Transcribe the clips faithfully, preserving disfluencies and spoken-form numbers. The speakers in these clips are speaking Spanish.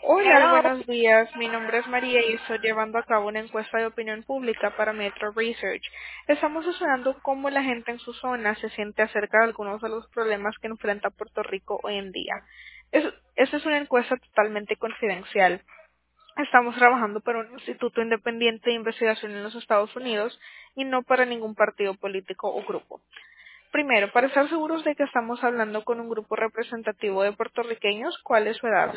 Hola, Hello. buenos días. Mi nombre es María y estoy llevando a cabo una encuesta de opinión pública para Metro Research. Estamos estudiando cómo la gente en su zona se siente acerca de algunos de los problemas que enfrenta Puerto Rico hoy en día. Es- esta es una encuesta totalmente confidencial. Estamos trabajando para un instituto independiente de investigación en los Estados Unidos y no para ningún partido político o grupo. Primero, para estar seguros de que estamos hablando con un grupo representativo de puertorriqueños, ¿cuál es su edad?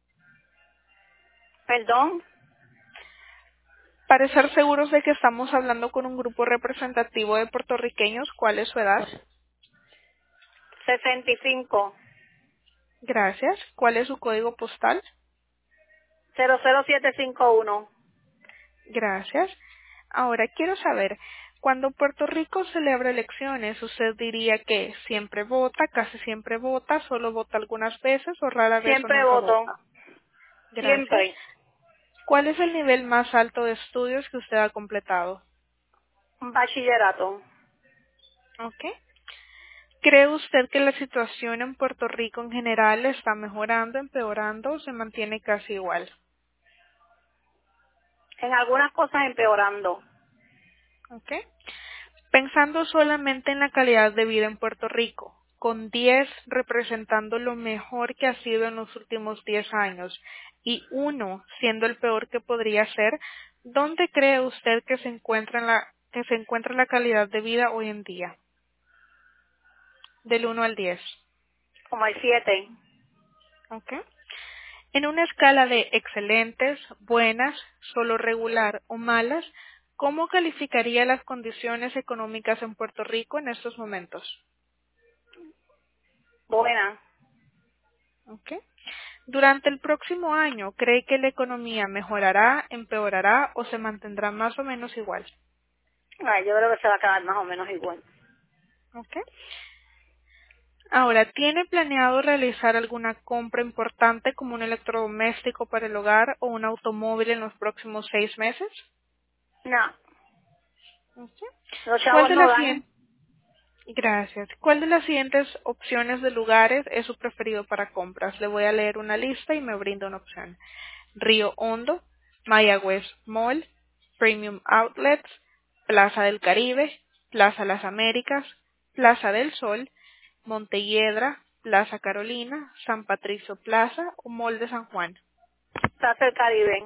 Perdón. Para estar seguros de que estamos hablando con un grupo representativo de puertorriqueños, ¿cuál es su edad? sesenta y cinco. Gracias. ¿Cuál es su código postal? cero cero siete cinco uno. Gracias. Ahora quiero saber, cuando Puerto Rico celebra elecciones, ¿usted diría que siempre vota, casi siempre vota, solo vota algunas veces o rara vez o Siempre nunca voto. vota? Gracias. Siempre. ¿Cuál es el nivel más alto de estudios que usted ha completado? Un bachillerato. ¿Ok? ¿Cree usted que la situación en Puerto Rico en general está mejorando, empeorando o se mantiene casi igual? En algunas cosas empeorando. ¿Ok? Pensando solamente en la calidad de vida en Puerto Rico, con diez representando lo mejor que ha sido en los últimos diez años y uno siendo el peor que podría ser, ¿dónde cree usted que se encuentra la, que se encuentra la calidad de vida hoy en día? Del uno al diez. Como el siete. ¿Ok? En una escala de excelentes, buenas, solo regular o malas, ¿cómo calificaría las condiciones económicas en Puerto Rico en estos momentos? Buena. ¿Ok? Durante el próximo año, ¿cree que la economía mejorará, empeorará o se mantendrá más o menos igual? Ay, yo creo que se va a quedar más o menos igual. ¿Ok? Ahora, ¿tiene planeado realizar alguna compra importante como un electrodoméstico para el hogar o un automóvil en los próximos seis meses? No. ¿Ok? Los ¿Cuál chavos de no las dan. siguientes Gracias. ¿Cuál de las siguientes opciones de lugares es su preferido para compras? Le voy a leer una lista y me brinda una opción. Río Hondo, Mayagüez Mall, Premium Outlets, Plaza del Caribe, Plaza Las Américas, Plaza del Sol, Montelledra, Plaza Carolina, San Patricio Plaza o Mall de San Juan. Plaza del Caribe.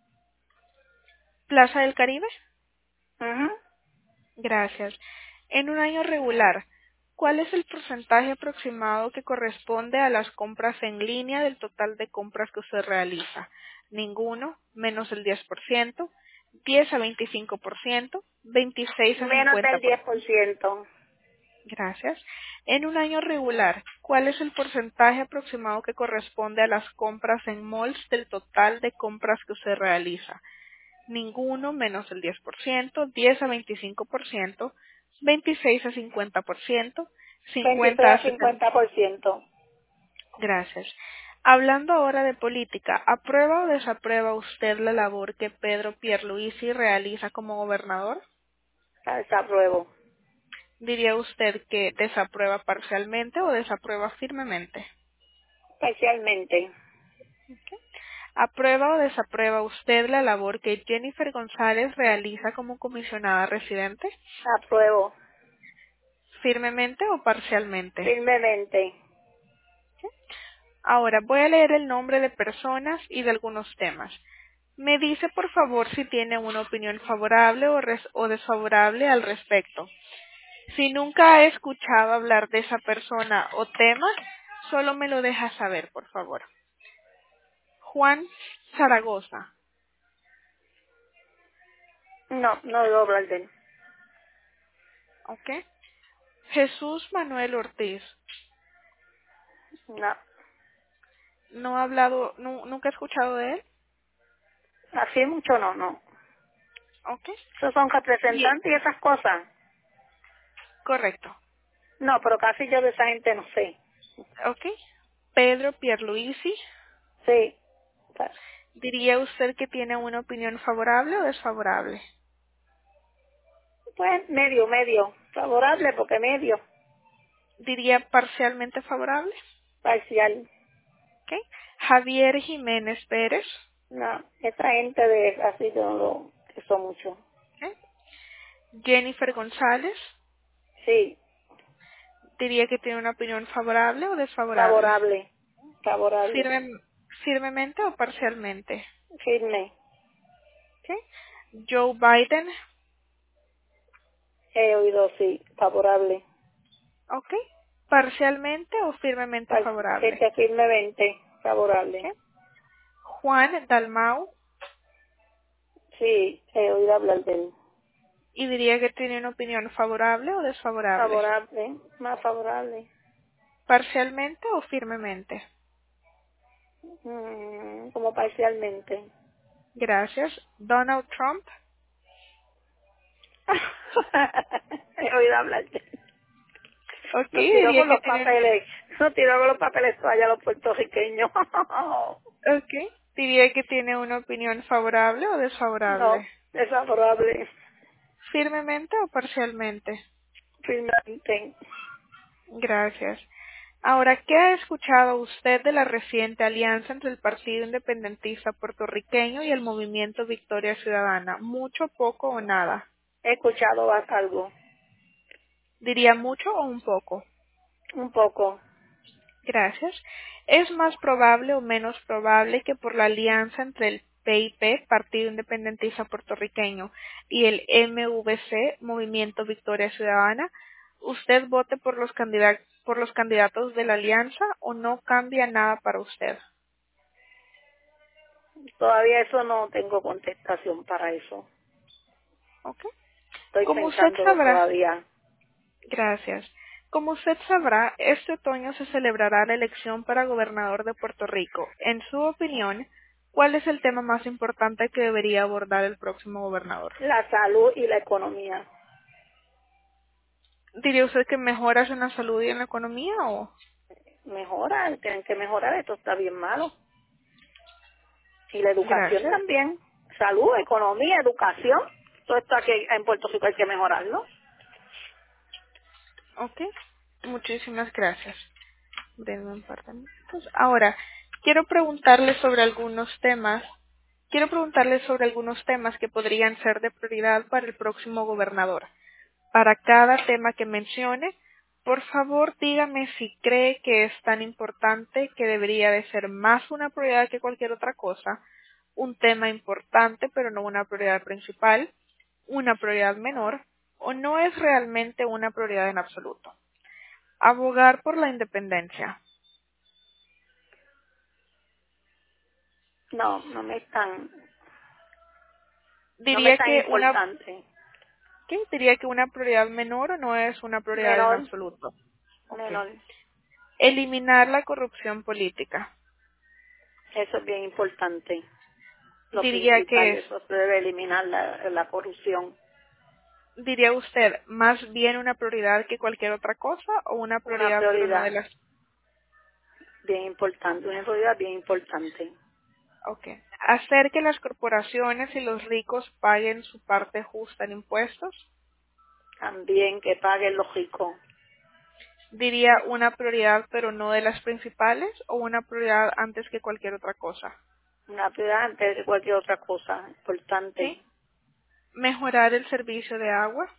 Plaza del Caribe. Ujú. Gracias. En un año regular, ¿cuál es el porcentaje aproximado que corresponde a las compras en línea del total de compras que usted realiza? Ninguno, menos el diez por ciento, diez a veinticinco por ciento, veintiséis a Menos cincuenta del por diez ciento. por ciento. Gracias. En un año regular, ¿cuál es el porcentaje aproximado que corresponde a las compras en malls del total de compras que usted realiza? Ninguno menos el diez por ciento, diez a veinticinco por ciento, veintiséis a cincuenta por ciento, veintiséis cincuenta a a setenta. cincuenta por ciento. Gracias. Hablando ahora de política, ¿aprueba o desaprueba usted la labor que Pedro Pierluisi realiza como gobernador? Desapruebo. ¿Diría usted que desaprueba parcialmente o desaprueba firmemente? Especialmente. ¿Aprueba o desaprueba usted la labor que Jennifer González realiza como comisionada residente? Apruebo. ¿Firmemente o parcialmente? Firmemente. Ahora voy a leer el nombre de personas y de algunos temas. Me dice por favor si tiene una opinión favorable o, res- o desfavorable al respecto. Si nunca ha escuchado hablar de esa persona o tema, solo me lo deja saber, por favor. Juan Zaragoza. No, no debo hablar de él. ¿Ok? Jesús Manuel Ortiz. No. ¿No ha hablado, nu- nunca ha escuchado de él? Así mucho no, no. ¿Ok? Esos son Bien, representantes y esas cosas. correcto. No, pero casi yo de esa gente no sé. ¿Ok? Pedro Pierluisi. Sí. ¿Diría usted que tiene una opinión favorable o desfavorable? Pues medio, medio. Favorable porque medio. ¿Diría parcialmente favorable? Parcial. ¿Ok? Javier Jiménez Pérez. No, esa gente de así yo no lo eso mucho. ¿Ok? Jennifer González. Sí, Diría que tiene una opinión favorable o desfavorable. favorable, favorable, Firme- firmemente o parcialmente. firme. ¿Ok? Joe Biden. He oído sí, favorable. ¿Ok? Parcialmente o firmemente Par- favorable. Este firmemente, favorable. ¿Ok? Juan Dalmau. Sí, he oído hablar de él. Y diría que tiene una opinión favorable o desfavorable. Favorable, más favorable. Parcialmente o firmemente. Mm, como parcialmente. Gracias. Donald Trump. He oído hablar de él. Ok, Nos tiró diría con que los tiene, papeles, nos tiró con los papeles allá los puertorriqueños. okay, diría que tiene una opinión favorable o desfavorable. No, desfavorable, Firmemente o parcialmente. firmemente. Gracias. Ahora, ¿qué ha escuchado usted de la reciente alianza entre el Partido Independentista Puertorriqueño y el Movimiento Victoria Ciudadana? ¿Mucho, poco o nada? He escuchado más algo, Diría mucho o un poco. un poco. Gracias. ¿Es más probable o menos probable que por la alianza entre el P I P, Partido Independentista Puertorriqueño, y el M V C, Movimiento Victoria Ciudadana, usted vote por los candidatos por los candidatos de la alianza o no cambia nada para usted? Todavía eso no tengo contestación para eso. ¿Ok? Estoy Como usted pensándolo sabrá, todavía. gracias. Como usted sabrá, este otoño se celebrará la elección para gobernador de Puerto Rico. En su opinión, ¿cuál es el tema más importante que debería abordar el próximo gobernador? La salud y la economía. ¿Diría usted que mejoras en la salud y en la economía o? Mejora, tienen que mejorar, esto está bien malo. Y la educación Gracias. también. Salud, economía, educación. Todo esto aquí en Puerto Rico hay que mejorarlo. Ok. Muchísimas gracias. Denme un par de minutos. Ahora, quiero preguntarle sobre algunos temas. Quiero preguntarle sobre algunos temas que podrían ser de prioridad para el próximo gobernador. Para cada tema que mencione, por favor dígame si cree que es tan importante que debería de ser más una prioridad que cualquier otra cosa, un tema importante pero no una prioridad principal, una prioridad menor o no es realmente una prioridad en absoluto. Abogar por la independencia. No, no me es tan, no me es Diría tan que una, importante. ¿qué? Diría que una prioridad menor o no es una prioridad en Menor, absoluto. Okay. menor. Eliminar la corrupción política. Eso es bien importante. Lo Diría que principal, es, eso se debe eliminar la, la corrupción. diría usted, más bien una prioridad que cualquier otra cosa o una Una prioridad pero no de prioridad las. bien importante, una prioridad bien importante. Okay. Hacer que las corporaciones y los ricos paguen su parte justa en impuestos. También que paguen los ricos. Diría una prioridad pero no de las principales o una prioridad antes que cualquier otra cosa. Una prioridad antes de cualquier otra cosa importante. ¿Sí? Mejorar el servicio de agua.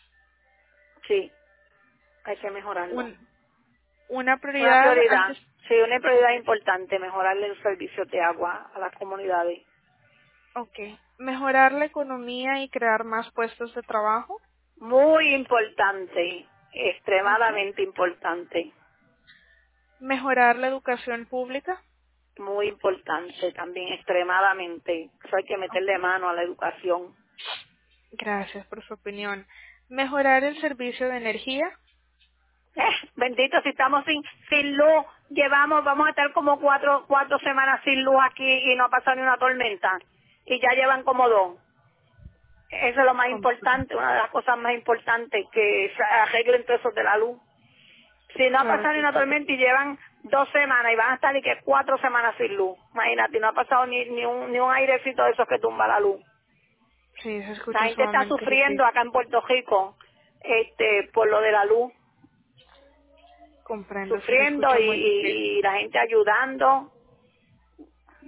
Sí, hay que mejorarlo. Un, una Una prioridad prioridad, antes. sí, una prioridad importante, mejorarle el servicio de agua a las comunidades. Okay. Mejorar la economía y crear más puestos de trabajo. Muy importante, Okay. extremadamente importante, Mejorar la educación pública. muy importante también, extremadamente. Eso hay que meterle Okay. mano a la educación. Gracias por su opinión. Mejorar el servicio de energía. Eh, bendito, si estamos sin, sin luz, llevamos, vamos a estar como cuatro, cuatro semanas sin luz aquí y no ha pasado ni una tormenta. Y ya llevan como dos. Eso es lo más Comprendo. importante, una de las cosas más importantes, que se arreglen todo eso de la luz. Si no ha Claro pasado ni que una sí. tormenta y llevan dos semanas y van a estar y que cuatro semanas sin luz. Imagínate, no ha pasado ni, ni, un, ni un airecito de esos que tumba la luz. Sí, se La escucha gente está sumamente sufriendo difícil. acá en Puerto Rico este, por lo de la luz. Comprendo, sí se Sufriendo escucha y, muy difícil. y- y la gente ayudando.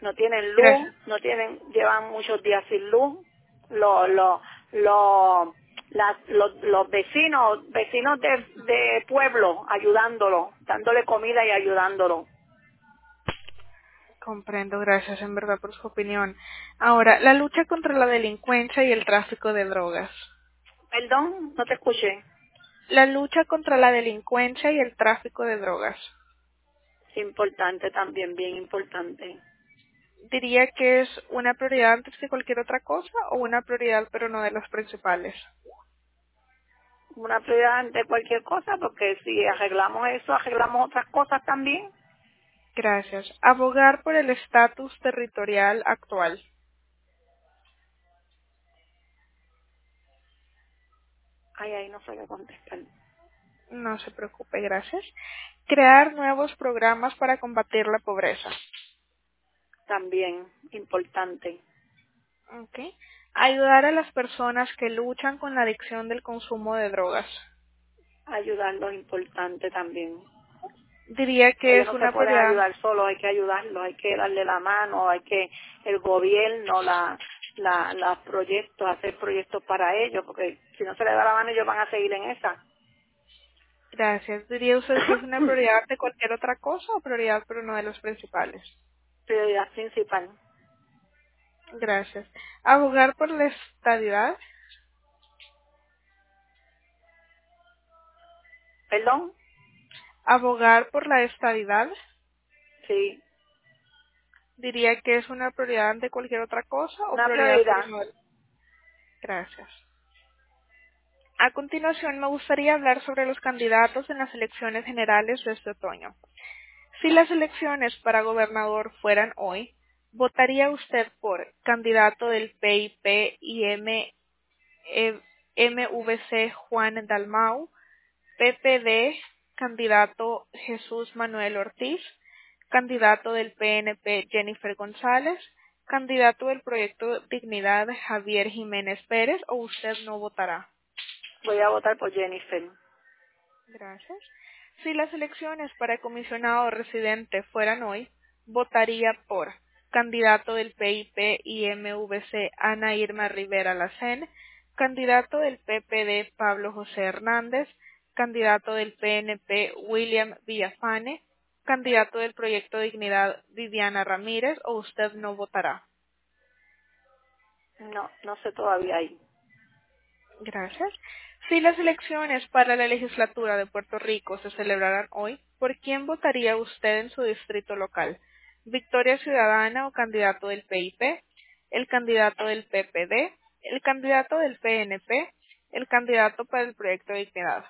No tienen luz, Gracias. no tienen, llevan muchos días sin luz. Los, los, los, las- los, los vecinos, vecinos de, de pueblo ayudándolo, dándole comida y ayudándolo. Comprendo, gracias en verdad por su opinión. Ahora, la lucha contra la delincuencia y el tráfico de drogas. Perdón, no te escuché. La lucha contra la delincuencia y el tráfico de drogas. Importante también, bien importante. ¿Diría que es una prioridad antes que cualquier otra cosa o una prioridad pero no de las principales? Una prioridad ante cualquier cosa, porque si arreglamos eso, arreglamos otras cosas también. Gracias. Abogar por el estatus territorial actual. Ay, ay, no sé qué contestar. No se preocupe, gracias. Crear nuevos programas para combatir la pobreza. También, importante. Okay. Ayudar a las personas que luchan con la adicción del consumo de drogas. Ayudarlos, importante también. Diría que Ellos es no se una pueden prioridad. ayudar solos, hay que ayudarlos, hay que darle la mano, hay que el gobierno, la, la, los proyectos, hacer proyectos para ellos, porque si no se les da la mano ellos van a seguir en esa. Gracias. ¿Diría usted que es una prioridad de cualquier otra cosa o prioridad pero no de los principales? Prioridad principal. Gracias. Abogar por la estabilidad. ¿Perdón? Abogar por la estabilidad. Sí, Diría que es una prioridad de cualquier otra cosa o una prioridad pero prioridad. no. Gracias. A continuación me gustaría hablar sobre los candidatos en las elecciones generales de este otoño. Si las elecciones para gobernador fueran hoy, ¿votaría usted por candidato del P I P y M, eh, M V C Juan Dalmau, P P D, candidato Jesús Manuel Ortiz, candidato del P N P Jennifer González, candidato del Proyecto Dignidad Javier Jiménez Pérez o usted no votará? Voy a votar por Jennifer. Gracias. Si las elecciones para comisionado residente fueran hoy, votaría por candidato del P I P y M V C Ana Irma Rivera Lacén, candidato del P P D Pablo José Hernández, candidato del P N P William Villafane, candidato del Proyecto Dignidad Viviana Ramírez o usted no votará. No, no sé todavía ahí. Gracias. Si las elecciones para la legislatura de Puerto Rico se celebraran hoy, ¿por quién votaría usted en su distrito local? ¿Victoria Ciudadana o candidato del P I P? ¿El candidato del P P D? ¿El candidato del P N P? ¿El candidato para el Proyecto de Dignidad?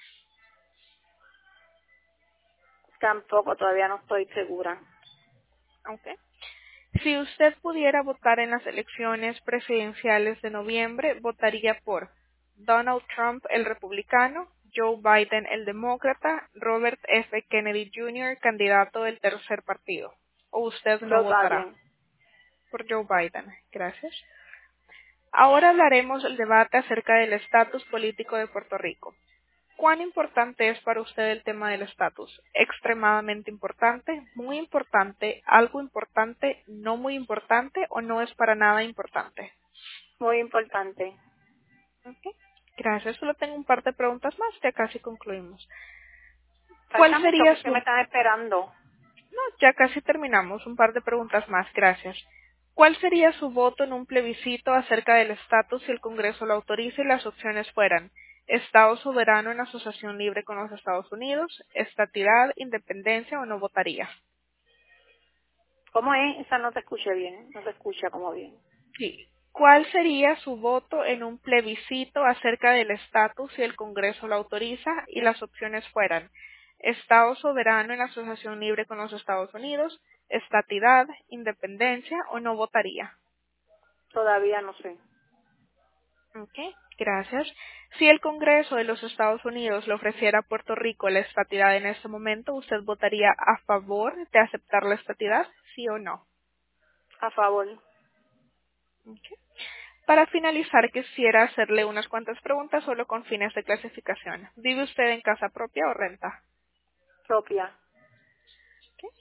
Tampoco, todavía no estoy segura. Ok. Si usted pudiera votar en las elecciones presidenciales de noviembre, votaría por Donald Trump, el republicano, Joe Biden, el demócrata, Robert F. Kennedy junior, candidato del tercer partido. O usted no Joe votará Biden. por Joe Biden. Gracias. Ahora hablaremos del debate acerca del estatus político de Puerto Rico. ¿Cuán importante es para usted el tema del estatus? ¿Extremadamente importante? ¿Muy importante? ¿Algo importante? ¿No muy importante? ¿O no es para nada importante? Muy importante. Ok. Gracias. Solo tengo un par de preguntas más, ya casi concluimos. ¿Cuál Falta mucho sería porque su... me están esperando. No, ya casi terminamos. Un par de preguntas más. Gracias. ¿Cuál sería su voto en un plebiscito acerca del estatus si el Congreso lo autoriza y las opciones fueran Estado soberano en asociación libre con los Estados Unidos, estatidad, independencia o no votaría? ¿Cómo es? Esa no te escuché bien. No te escucha como bien. Sí. ¿Cuál sería su voto en un plebiscito acerca del estatus si el Congreso lo autoriza y las opciones fueran Estado soberano en asociación libre con los Estados Unidos, estatidad, independencia o no votaría? Todavía no sé. Ok, gracias. Si el Congreso de los Estados Unidos le ofreciera a Puerto Rico la estatidad en este momento, ¿usted votaría a favor de aceptar la estatidad? ¿Sí o no? A favor. Ok. Para finalizar, quisiera hacerle unas cuantas preguntas solo con fines de clasificación. ¿Vive usted en casa propia o renta? Propia. Ok.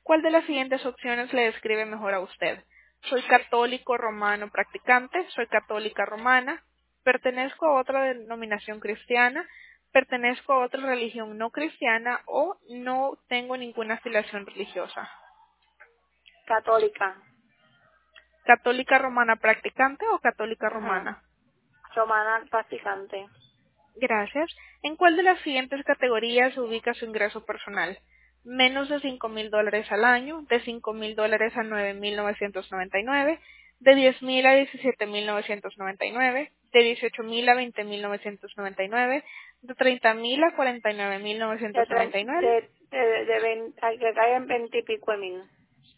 ¿Cuál de las siguientes opciones le describe mejor a usted? Soy católico romano practicante, soy católica romana, pertenezco a otra denominación cristiana, pertenezco a otra religión no cristiana o no tengo ninguna afiliación religiosa. Católica. ¿Católica romana practicante o católica Ajá. romana? Romana practicante. Gracias. ¿En cuál de las siguientes categorías se ubica su ingreso personal? Menos de cinco mil dólares al año, de cinco mil dólares a nueve mil novecientos noventa y nueve, de diez mil a diecisiete mil novecientos noventa y nueve, de dieciocho mil a veinte mil novecientos noventa y nueve, de treinta mil a cuarenta y nueve mil De, novecientos tre- noventa y nueve, de, de, de, vein- ay, que cae en veinte y pico de mil.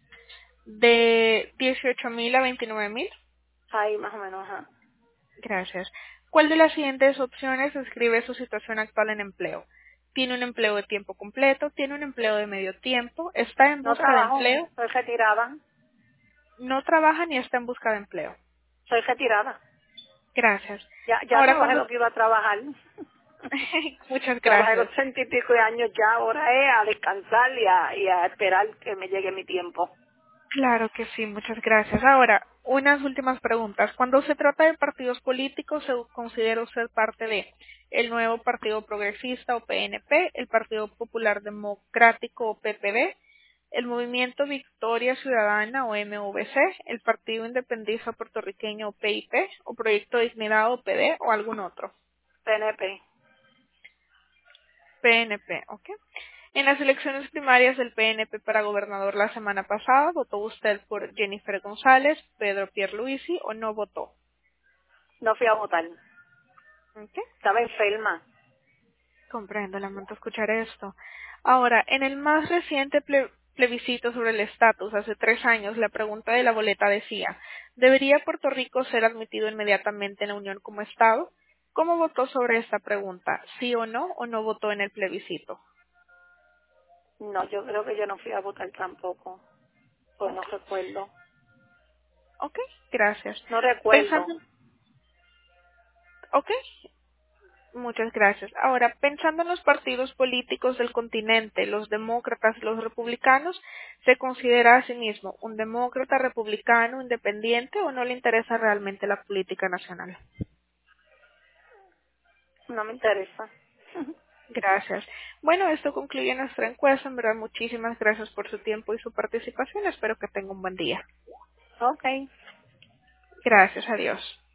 de dieciocho mil a veintinueve mil. Ahí más o menos, ajá. Gracias. ¿Cuál de las siguientes opciones describe su situación actual en empleo? ¿Tiene un empleo de tiempo completo? ¿Tiene un empleo de medio tiempo? ¿Está en No busca de trabajo, empleo? soy retirada. ¿No trabaja ni está en busca de empleo? Soy retirada. Gracias. Ya, ya Ahora trabajé cuando... lo que iba a trabajar. Muchas Trabajé gracias. los treinta y pico de años ya, ahora es a descansar y a, y a esperar que me llegue mi tiempo. Claro que sí, muchas gracias. Ahora, unas últimas preguntas. Cuando se trata de partidos políticos, ¿se considera usted parte de el nuevo Partido Progresista o P N P, el Partido Popular Democrático o P P D, el Movimiento Victoria Ciudadana o M V C, el Partido Independentista Puertorriqueño o P I P, o Proyecto Dignidad o P D o algún otro? P N P. P N P, ¿ok? En las elecciones primarias del P N P para gobernador la semana pasada, ¿votó usted por Jennifer González, Pedro Pierluisi o no votó? No fui a votar. ¿Ok? Estaba enferma. Comprendo, lamento escuchar esto. Ahora, en el más reciente ple- plebiscito sobre el estatus, hace tres años, la pregunta de la boleta decía, ¿debería Puerto Rico ser admitido inmediatamente en la Unión como Estado? ¿Cómo votó sobre esta pregunta? ¿Sí o no? ¿O no votó en el plebiscito? No, yo creo que yo no fui a votar tampoco. Pues no ¿Ok? recuerdo. Ok, gracias. No recuerdo. Pensando, ok, muchas gracias. Ahora, pensando en los partidos políticos del continente, los demócratas y los republicanos, ¿se considera a sí mismo un demócrata republicano independiente o no le interesa realmente la política nacional? No me interesa. Gracias. Bueno, esto concluye nuestra encuesta. En verdad, muchísimas gracias por su tiempo y su participación. Espero que tenga un buen día. Ok. Gracias, adiós.